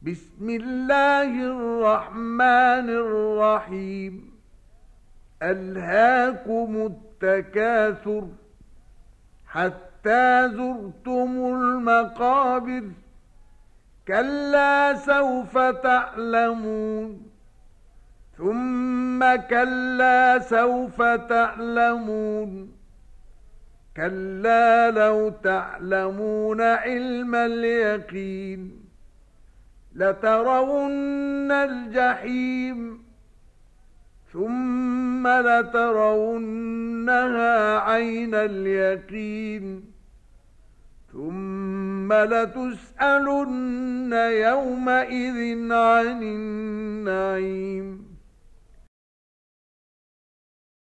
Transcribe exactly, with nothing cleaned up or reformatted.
بسم الله الرحمن الرحيم. ألهاكم التكاثر حتى زرتم المقابر. كلا سوف تعلمون ثم كلا سوف تعلمون كلا لو تعلمون علم اليقين لترون الجحيم ثم لترونها عين اليقين ثم لتسألن يومئذ عن النعيم.